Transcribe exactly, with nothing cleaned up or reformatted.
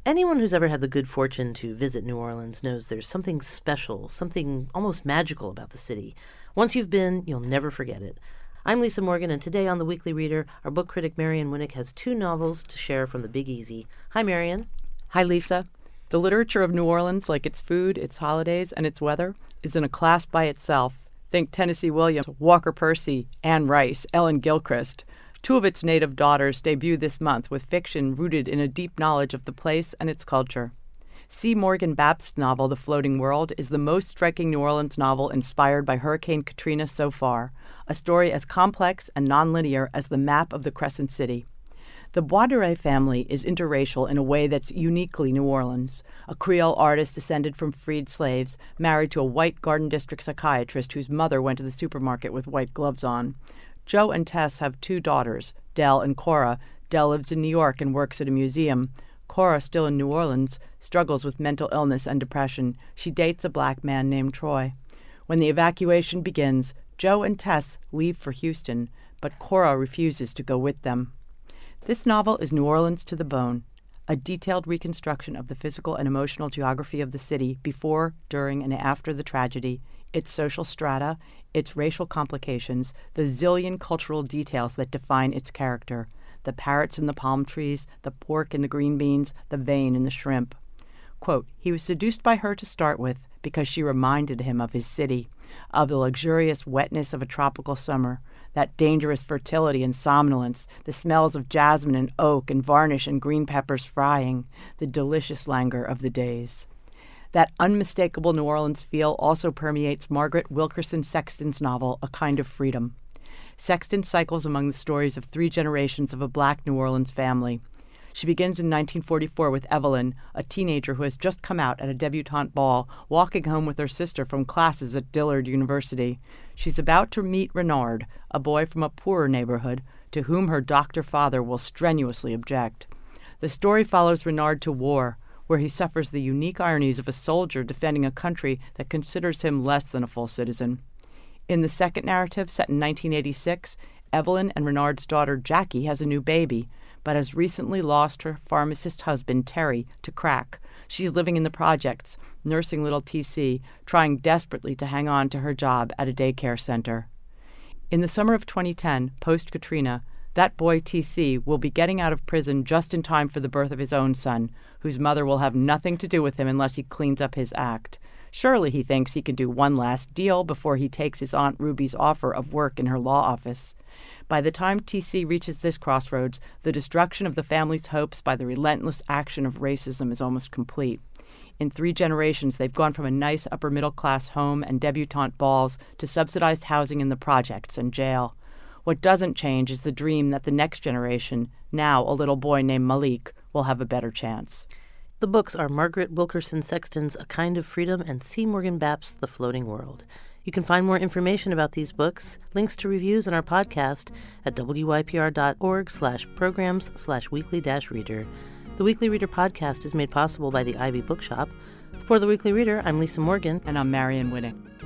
Anyone who's ever had the good fortune to visit New Orleans knows there's something special, something almost magical about the city. Once you've been, you'll never forget it. I'm Lisa Morgan, and today on The Weekly Reader, our book critic Marian Winnick has two novels to share from the Big Easy. Hi, Marian. Hi, Lisa. The literature of New Orleans, like its food, its holidays, and its weather, is in a class by itself. Think Tennessee Williams, Walker Percy, Anne Rice, Ellen Gilchrist. Two of its native daughters debut this month with fiction rooted in a deep knowledge of the place and its culture. C. Morgan Bapst's novel, The Floating World, is the most striking New Orleans novel inspired by Hurricane Katrina so far, a story as complex and nonlinear as the map of the Crescent City. The Boisderet family is interracial in a way that's uniquely New Orleans. A Creole artist descended from freed slaves, married to a white Garden District psychiatrist whose mother went to the supermarket with white gloves on. Joe and Tess have two daughters, Dell and Cora. Dell lives in New York and works at a museum. Cora, still in New Orleans, struggles with mental illness and depression. She dates a black man named Troy. When the evacuation begins, Joe and Tess leave for Houston, but Cora refuses to go with them. This novel is New Orleans to the bone, a detailed reconstruction of the physical and emotional geography of the city before, during, and after the tragedy, its social strata, its racial complications, the zillion cultural details that define its character, the parrots in the palm trees, the pork in the green beans, the vein in the shrimp. Quote, he was seduced by her to start with because she reminded him of his city, of the luxurious wetness of a tropical summer, that dangerous fertility and somnolence, the smells of jasmine and oak and varnish and green peppers frying, the delicious languor of the days. That unmistakable New Orleans feel also permeates Margaret Wilkerson Sexton's novel, A Kind of Freedom. Sexton cycles among the stories of three generations of a black New Orleans family. She begins in nineteen forty-four with Evelyn, a teenager who has just come out at a debutante ball, walking home with her sister from classes at Dillard University. She's about to meet Renard, a boy from a poorer neighborhood, to whom her doctor father will strenuously object. The story follows Renard to war, where he suffers the unique ironies of a soldier defending a country that considers him less than a full citizen. In the second narrative, set in nineteen eighty-six, Evelyn and Renard's daughter Jackie has a new baby, but has recently lost her pharmacist husband, Terry, to crack. She's living in the projects, nursing little T C, trying desperately to hang on to her job at a daycare center. In the summer of twenty ten, post-Katrina, that boy T C will be getting out of prison just in time for the birth of his own son, whose mother will have nothing to do with him unless he cleans up his act. Surely he thinks he can do one last deal before he takes his Aunt Ruby's offer of work in her law office. By the time T C reaches this crossroads, the destruction of the family's hopes by the relentless action of racism is almost complete. In three generations, they've gone from a nice upper-middle-class home and debutante balls to subsidized housing in the projects and jail. What doesn't change is the dream that the next generation, now a little boy named Malik, will have a better chance. The books are Margaret Wilkerson Sexton's A Kind of Freedom and C. Morgan Bapst's The Floating World. You can find more information about these books, links to reviews, and our podcast at wypr.org slash programs slash weekly dash reader. The Weekly Reader podcast is made possible by the Ivy Bookshop. For The Weekly Reader, I'm Lisa Morgan. And I'm Marian Winnick.